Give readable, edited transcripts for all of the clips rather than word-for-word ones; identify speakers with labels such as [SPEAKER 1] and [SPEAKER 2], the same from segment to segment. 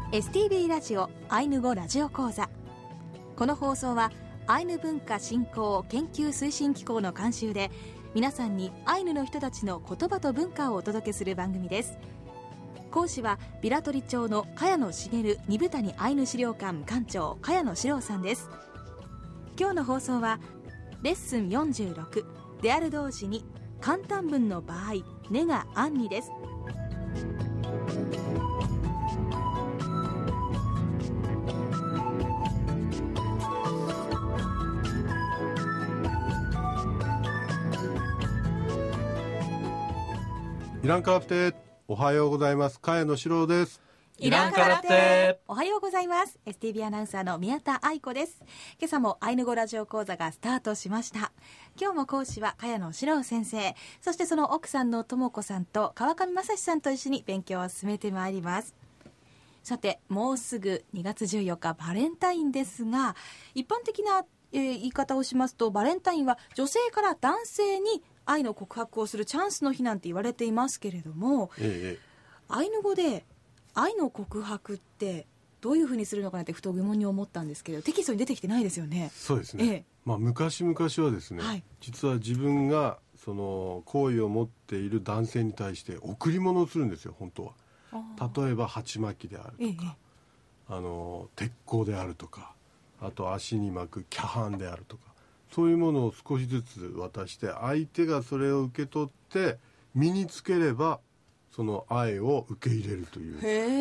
[SPEAKER 1] STB ラジオアイヌ語ラジオ講座。この放送はアイヌ文化振興研究推進機構の監修で、皆さんにアイヌの人たちの言葉と文化をお届けする番組です。講師はビラトリ町の茅野茂二部谷アイヌ資料館館長茅野史郎さんです。今日の放送はレッスン46である同時に簡単文の場合ねがあんにです。
[SPEAKER 2] イランカラプテ、おはようございます。茅野史郎です。
[SPEAKER 1] イランカラプテ、おはようございます。 STB アナウンサーの宮田愛子です。今朝もアイヌ語ラジオ講座がスタートしました。今日も講師は茅野史郎先生、そしてその奥さんの智子さんと川上正史さんと一緒に勉強を進めてまいります。さて、もうすぐ2月14日バレンタインですが、一般的な、言い方をしますと、バレンタインは女性から男性に愛の告白をするチャンスの日なんて言われていますけれども、アイヌ語で愛の告白ってどういうふうにするのかなってふと疑問に思ったんですけど、テキストに出てきてないですよね。
[SPEAKER 2] そうですね、昔々はですね、実は自分がその好意を持っている男性に対して贈り物をするんですよ、本当は。例えば鉢巻きであるとか、鉄鋼であるとか、あと足に巻くキャハンであるとか、そういうものを少しずつ渡して、相手がそれを受け取って身につければその愛を受け入れるという、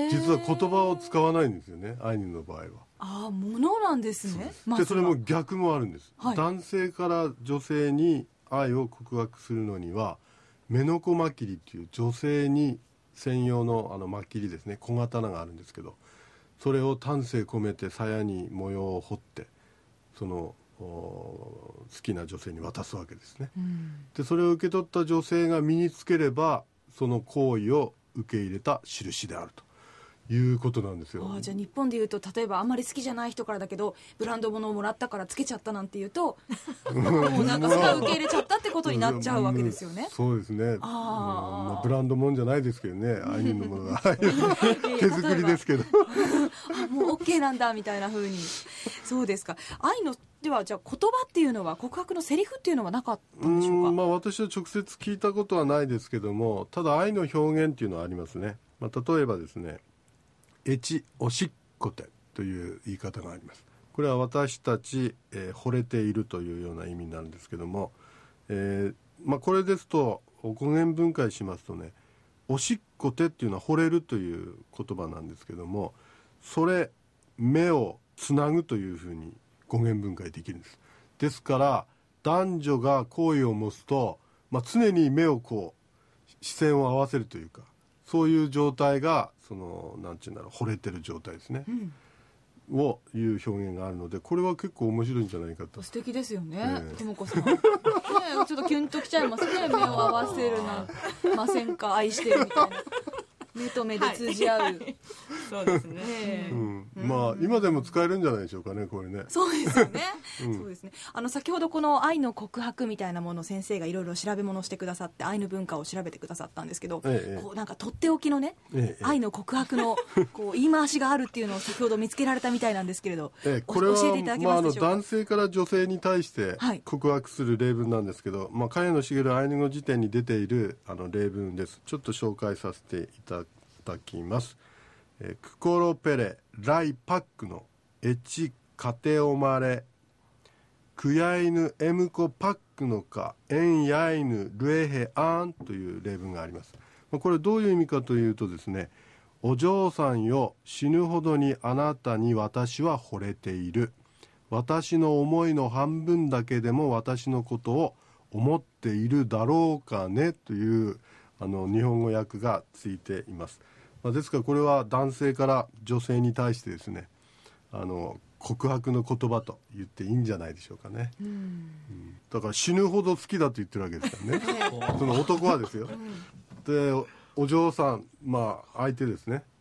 [SPEAKER 2] 実は言葉を使わないんですよね、アイヌの場合は。
[SPEAKER 1] ものなんですね。
[SPEAKER 2] でそれも逆もあるんです、男性から女性に愛を告白するのには、メノコマキリっていう女性に専用のマキリですね、小刀があるんですけど、それを丹精込めて鞘に模様を彫って、その好きな女性に渡すわけですね、でそれを受け取った女性が身につければ、その行為を受け入れた印であるということなんですよ。
[SPEAKER 1] じゃあ日本でいうと、例えばあんまり好きじゃない人からだけどブランド物をもらったからつけちゃったなんていうともうなんかそれは受け入れちゃったってことになっちゃうわけですよね。
[SPEAKER 2] そうですね、ブランド物じゃないですけどね、アイヌのものが手作りですけど
[SPEAKER 1] もう OK なんだみたいな風に。そうですか。愛のでは、じゃあ言葉っていうのは、告白のセリフっていうのはなかったんでしょうか。
[SPEAKER 2] 私は直接聞いたことはないですけども、ただ愛の表現っていうのはありますね。例えばですね、エチおしっこてという言い方があります。これは私たち、惚れているというような意味なんですけども、これですと語源分解しますとね、おしっこてっていうのは惚れるという言葉なんですけども、それ目をつなぐというふうに語源分解できるんです。ですから男女が好意を持つと、常に目を視線を合わせるというか、そういう状態がなんていうんだろう、惚れてる状態ですね、をいう表現があるので、これは結構面白いんじゃないかと。
[SPEAKER 1] 素敵ですよね、ともこさんちょっとキュンときちゃいますね。目を合わせるなませんか、愛してるみたいな、目と目で通じ合う、
[SPEAKER 3] そうですね、
[SPEAKER 2] 今でも使えるんじゃないでしょうかね、これね。
[SPEAKER 1] そうですよね、そうですね。先ほどこの愛の告白みたいなものを先生がいろいろ調べ物してくださって、アイヌ文化を調べてくださったんですけど、なんかとっておきのね、愛の告白の言い回しがあるっていうのを先ほど見つけられたみたいなんですけれど、
[SPEAKER 2] これは
[SPEAKER 1] 教えていただけますでしょうか。
[SPEAKER 2] 男性から女性に対して告白する例文なんですけど、茅野茂アイヌ語辞典に出ている例文です。ちょっと紹介させていただきます。クコロペレライパックのエチカテオマレクヤイヌエムコパックのかエンヤイヌルエヘアンという例文があります。これどういう意味かというとですね、お嬢さんよ、死ぬほどにあなたに私は惚れている。私の思いの半分だけでも私のことを思っているだろうかねという日本語訳がついています。ですからこれは男性から女性に対してですね、告白の言葉と言っていいんじゃないでしょうかね、だから死ぬほど好きだと言ってるわけですからねその男はですよ、でお嬢さん、相手ですね、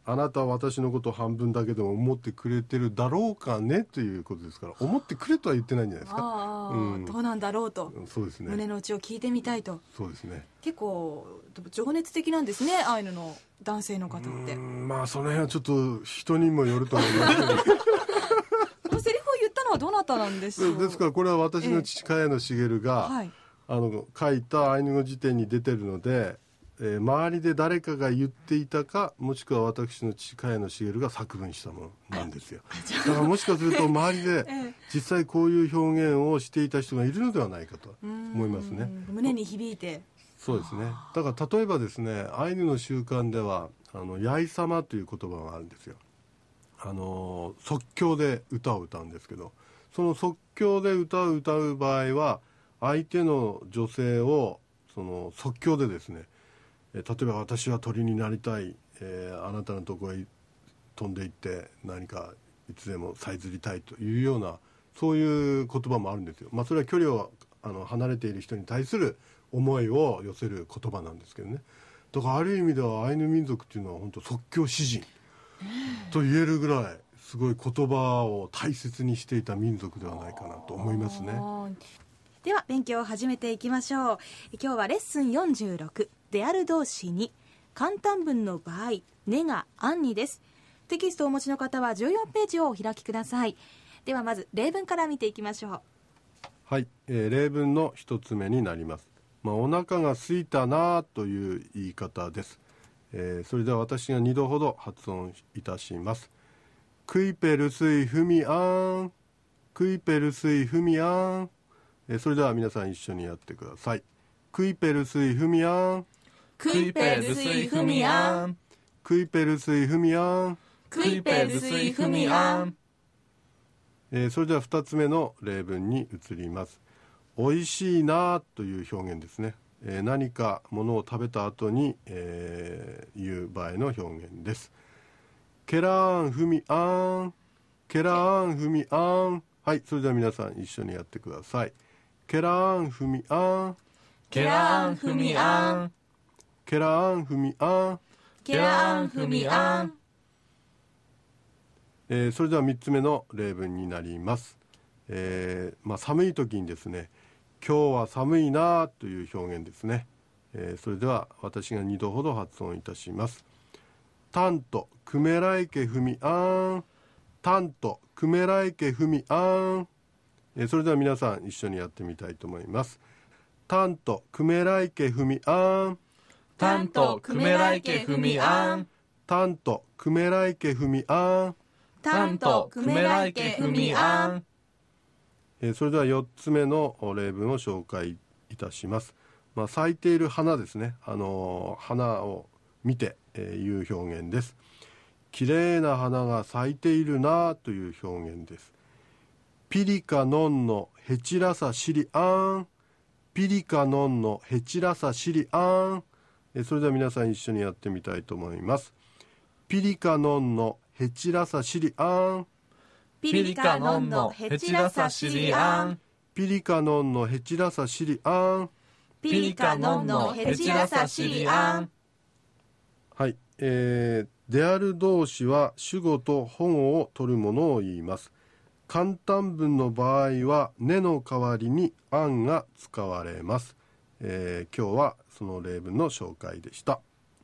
[SPEAKER 2] あなたは私のことを半分だけでも思ってくれてるだろうかねということですから、思ってくれとは言ってないんじゃないですか。
[SPEAKER 1] どうなんだろうと、
[SPEAKER 2] そうですね、
[SPEAKER 1] 胸の内を聞いてみたいと。
[SPEAKER 2] そうですね、
[SPEAKER 1] 結構情熱的なんですね、アイヌの男性の方って。
[SPEAKER 2] まあその辺はちょっと人にもよると思いますけどこ
[SPEAKER 1] のセリフを言ったのはどなたなんでしょう。
[SPEAKER 2] ですからこれは私の父、茅野茂が、書いたアイヌ語辞典に出てるので、周りで誰かが言っていたか、もしくは私の父、茅野茂が作文したものなんですよ。だからもしかすると周りで実際こういう表現をしていた人がいるのではないかと思いますね。
[SPEAKER 1] 胸に響いて。
[SPEAKER 2] そうですね。だから例えばですね、アイヌの習慣ではやいさまという言葉があるんですよ。即興で歌を歌うんですけど、その即興で歌を歌う場合は相手の女性をその即興でですね、例えば私は鳥になりたい、あなたのところへ飛んでいって何かいつでもさえずりたいというような、そういう言葉もあるんですよ。それは距離を離れている人に対する思いを寄せる言葉なんですけどね。だからある意味ではアイヌ民族っていうのは本当即興詩人と言えるぐらいすごい言葉を大切にしていた民族ではないかなと思いますね。
[SPEAKER 1] では勉強を始めていきましょう。今日はレッスン46、である動詞に簡単文の場合ねがあんにです。テキストをお持ちの方は14ページをお開きください。ではまず例文から見ていきましょう。
[SPEAKER 2] はい、例文の一つ目になります。お腹が空いたなという言い方です。それでは私が2度ほど発音いたします。クイペルスイフミアン、クイペルスイフミアン。それでは皆さん一緒にやってください。クイペルスイフミアン、
[SPEAKER 3] クイペルスイフミアン、
[SPEAKER 2] クイペルスイフミアン、
[SPEAKER 3] クイペルスイフミアン。
[SPEAKER 2] それでは2つ目の例文に移ります。おいしいなという表現ですね。何かものを食べた後に、言う場合の表現です。ケラーンフミアン、ケラーンフミアン。はい、それでは皆さん一緒にやってください。ケラーンフミアン、
[SPEAKER 3] ケラーンフミアン、
[SPEAKER 2] ケラーンフミアン、
[SPEAKER 3] ケラーンフミアン。
[SPEAKER 2] それでは3つ目の例文になります。寒い時にですね、今日は寒いなという表現ですね。それでは私が2度ほど発音いたします。タントクメライケフミアン、タントクメライケフミアン。それでは皆さん一緒にやってみたいと思います。タントクメライケフミアン、
[SPEAKER 3] タントクメライケフミアン、
[SPEAKER 2] タントクメライケフミアン、
[SPEAKER 3] タントクメライケフミアン。
[SPEAKER 2] それでは4つ目の例文を紹介いたします。咲いている花ですね。花を見て言う表現です。綺麗な花が咲いているなという表現です。ピリカノンのヘチラサシリアン、ピリカノンのヘチラサシリアン。それでは皆さん一緒にやってみたいと思います。ピリカノンのヘチラサシリアン、
[SPEAKER 3] ピリカノンのヘチラサシリアン、
[SPEAKER 2] ピリカノンのヘチラサシリアン、
[SPEAKER 3] ピリカノンのヘチラサシリアン。
[SPEAKER 2] はい、である動詞は主語と保護を取るものを言います。簡単文の場合はねの代わりにあんが使われます。今日はその例文の紹介でした。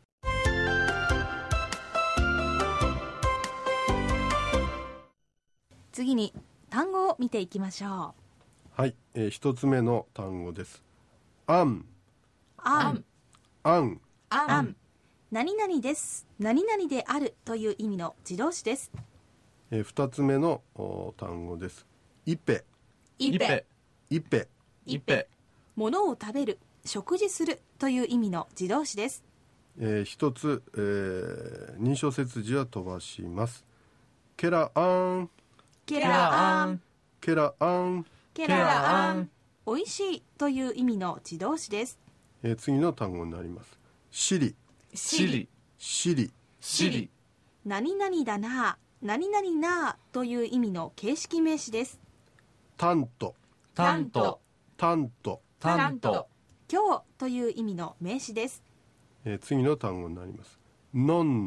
[SPEAKER 1] 次に単語を見ていきましょ
[SPEAKER 2] う。はい、一つ目の単語です。あん、
[SPEAKER 1] あん、
[SPEAKER 2] あん、
[SPEAKER 3] あん。
[SPEAKER 1] 何々です、何々であるという意味の自動詞です。
[SPEAKER 2] 二つ目の単語です。イペ、
[SPEAKER 3] イペ、
[SPEAKER 2] イペ、
[SPEAKER 3] イペ。
[SPEAKER 1] 物を食べる、食事するという意味の自動詞です。
[SPEAKER 2] 一つ、認証切字は飛ばします。ケラアン、
[SPEAKER 1] ケラアン、
[SPEAKER 2] ケラアン、
[SPEAKER 1] ケラアン。おいしいという意味の自動詞です。
[SPEAKER 2] 次の単語になります。シリ、
[SPEAKER 3] シリ、
[SPEAKER 2] シリ、
[SPEAKER 3] シリ。
[SPEAKER 1] 何々だな、何々なという意味の形式名詞です。
[SPEAKER 2] タント、
[SPEAKER 3] タント、
[SPEAKER 2] タント、
[SPEAKER 3] タント。
[SPEAKER 1] 今日という意味の名詞です。
[SPEAKER 2] 次の単語になります。ノンノ、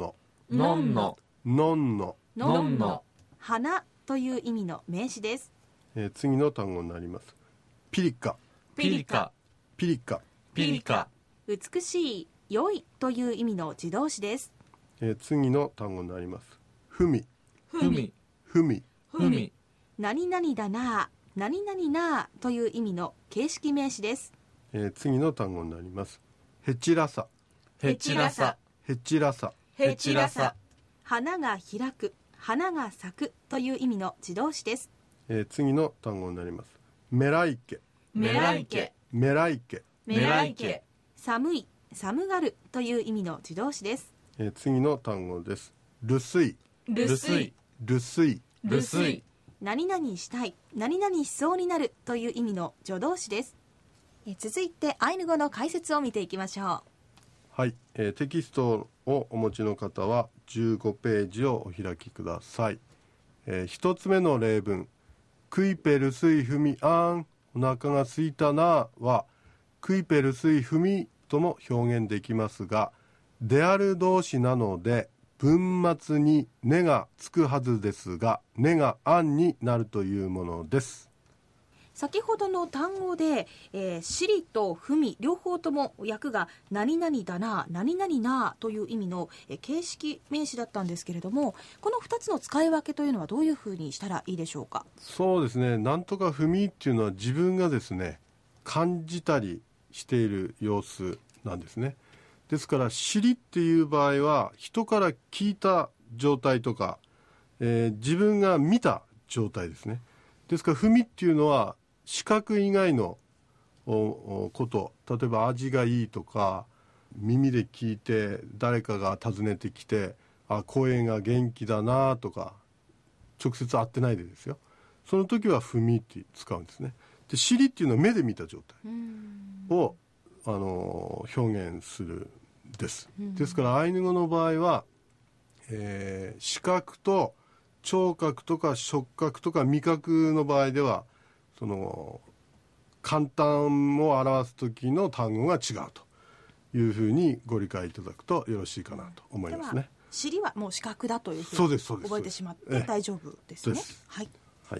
[SPEAKER 3] のんの
[SPEAKER 2] のんの
[SPEAKER 3] のんの
[SPEAKER 1] 花という意味の名詞です。
[SPEAKER 2] 次の単語になります。ピリカ
[SPEAKER 3] ピリカ
[SPEAKER 2] ピリカ
[SPEAKER 3] ピリカ
[SPEAKER 1] 美しい、良いという意味の自動詞です。
[SPEAKER 2] 次の単語になります。ふみ
[SPEAKER 3] ふみ
[SPEAKER 2] ふみ
[SPEAKER 3] ふみ
[SPEAKER 1] 何々だな、何々なという意味の形式名詞です。
[SPEAKER 2] 次の単語になります。へちらさ
[SPEAKER 3] へちらさ
[SPEAKER 2] へちらさ
[SPEAKER 3] へちらさ
[SPEAKER 1] 花が開く、花が咲くという意味の自動詞です。
[SPEAKER 2] 次の単語になります。めらいけ
[SPEAKER 3] めらいけ
[SPEAKER 2] めらいけ
[SPEAKER 3] めらいけ
[SPEAKER 1] 寒い、寒がるという意味の自動詞です。
[SPEAKER 2] 次の単語です。るすい
[SPEAKER 3] るすい
[SPEAKER 2] るすい
[SPEAKER 3] るすい
[SPEAKER 1] 何々したい、何々しそうになるという意味の助動詞です。続いてアイヌ語の解説を見ていきましょ
[SPEAKER 2] う。はい、テキストをお持ちの方は15ページをお開きください。一つ目の例文、クイペルスイフミアン、お腹が空いたなはクイペルスイフミとも表現できますが、である動詞なので文末にねがつくはずですが、ねがあんになるというものです。
[SPEAKER 1] 先ほどの単語で、しりとふみ両方とも訳が何々だな、何々なという意味の、形式名詞だったんですけれども、この2つの使い分けというのはどういうふうにしたらいいでしょうか。
[SPEAKER 2] そうですね、なんとかふみっていうのは自分がですね感じたりしている様子なんですね。ですからしりっていう場合は人から聞いた状態とか、自分が見た状態ですね。ですからふみっていうのは視覚以外のこと、例えば味がいいとか耳で聞いて誰かが訪ねてきて、あ、声が元気だなとか、直接会ってないでですよ、その時はふみって使うんですね。でしりっていうのは目で見た状態を表現するです。ですからアイヌ語の場合は、視覚と聴覚とか触覚とか味覚の場合ではその簡単を表す時の単語が違うというふうにご理解いただくとよろしいかなと思いますね。
[SPEAKER 1] しりはもう視覚だというふうに覚えてしまって大丈夫ですね。はい、
[SPEAKER 2] はい。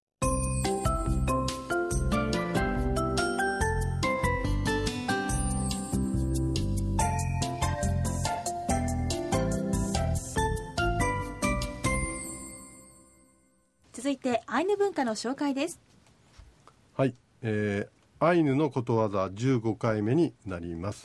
[SPEAKER 1] 続いてアイヌ文化の紹介です。
[SPEAKER 2] はい、アイヌのことわざ15回目になります。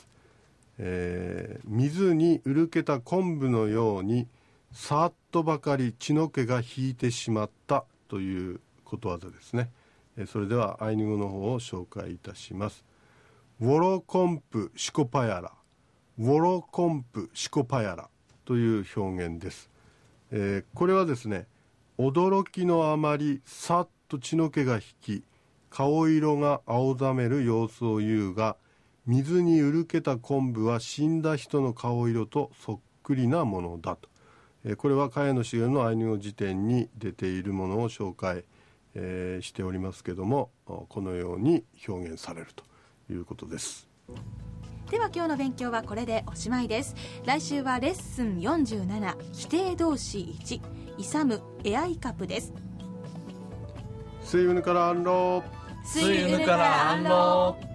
[SPEAKER 2] 水にうるけた昆布のようにさっとばかり血の気が引いてしまったということわざですね。それではアイヌ語の方を紹介いたします。ウォロコンプシコパヤラ、ウォロコンプシコパヤラという表現です。これはですね、驚きのあまりさっと血の気が引き顔色が青ざめる様子を言うが、水にうるけた昆布は死んだ人の顔色とそっくりなものだと。これは茅野茂のアイヌ語辞典に出ているものを紹介、しておりますけども、このように表現されるということです。
[SPEAKER 1] では今日の勉強はこれでおしまいです。来週はレッスン47否定動詞1イサムエアイカプです。
[SPEAKER 2] スイウヌからアンロー
[SPEAKER 3] スイウヌからアンロー